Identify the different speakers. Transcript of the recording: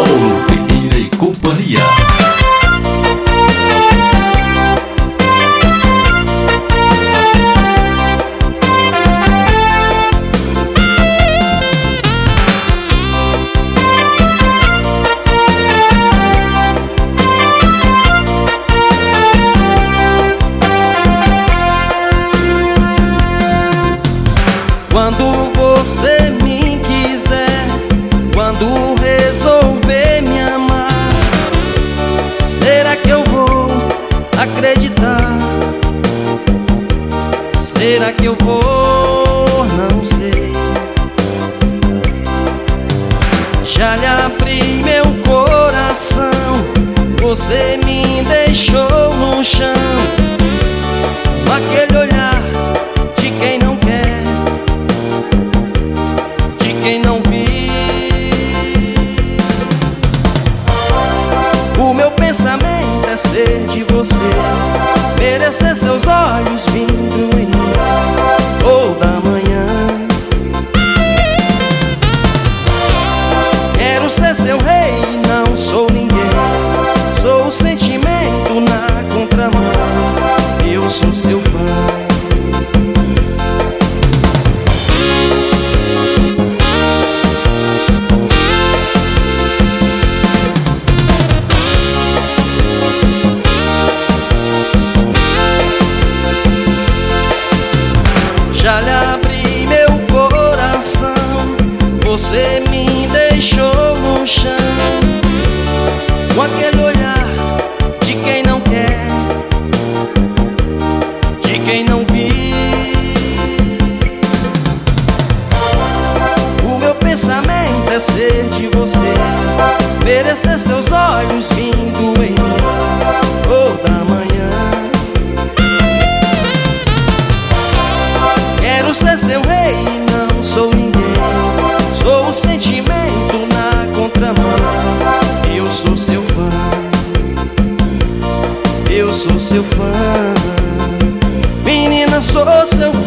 Speaker 1: Paulo Ferreira e companhia.
Speaker 2: Quando você me quiser, quando resolver me amar, será que eu vou acreditar? Será que eu vou? Não sei. Já lhe abri meu coração, você me deixou no chão, com aquele olhar de quem não quer, de quem não viu. O meu pensamento é ser de você, merecer seus olhos vindo em mim toda manhã. Quero ser seu rei e não sou ninguém, sou o sentimento na contramão, eu sou seu fã. Já lhe abri meu coração, você me deixou no chão, com aquele olhar de quem não quer, de quem não viu. O meu pensamento é ser de você, merecer seus olhos vindo em mim toda manhã. Quero ser seu rei e não sou ninguém, sou o sentimento na contramão, eu sou seu fã, eu sou seu fã. Menina, sou seu